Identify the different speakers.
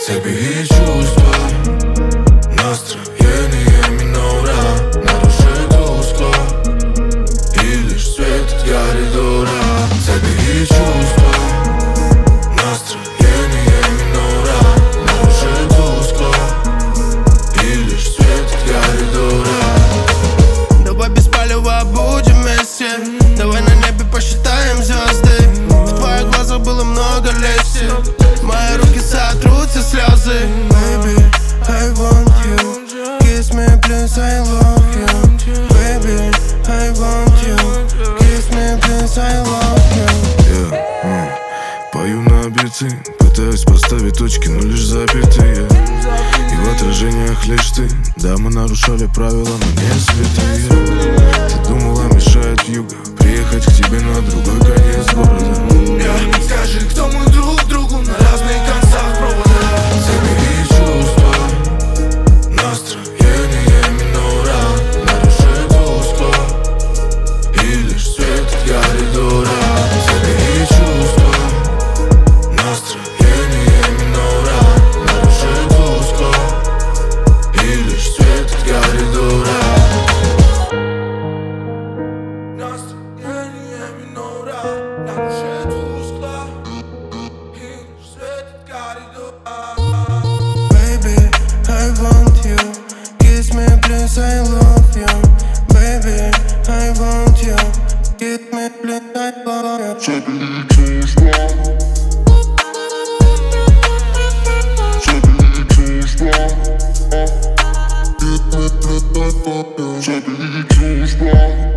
Speaker 1: Цепи и чувства, настроение минора. На душе тускло, и лишь свет от коридора. Цепи и чувства, настроение минора. На душе тускло, и лишь свет от коридора.
Speaker 2: Давай без палева будем вместе. Давай на небе посчитаем звезды. В твоих глазах было много лести. Мои руки сотрутся слезы. Baby, I want you. Kiss me, please, I love you. Baby, I want you. Kiss me, please, I love you.
Speaker 3: Пою на биты, пытаюсь поставить точки, но лишь запятые. И в отражениях лишь ты. Да, мы нарушали правила, но не святые. Ты думала, мешает юга приехать к тебе на другой конец города.
Speaker 1: Скажи, кто мы друг другу на разных концах провода. Цепи и чувства, настроение минора. На душе тускло, и лишь свет от коридора. Цепи и чувства, настроение минора. На душе тускло, и лишь свет от коридора. Настроение минора. На душе тускло, и лишь свет от коридора.
Speaker 2: Baby, I want you. Kiss me, please, I love you. Baby, I want you. Kiss me, please, I love you.
Speaker 3: Цепи и чувства, цепи и чувства, цепи и чувства.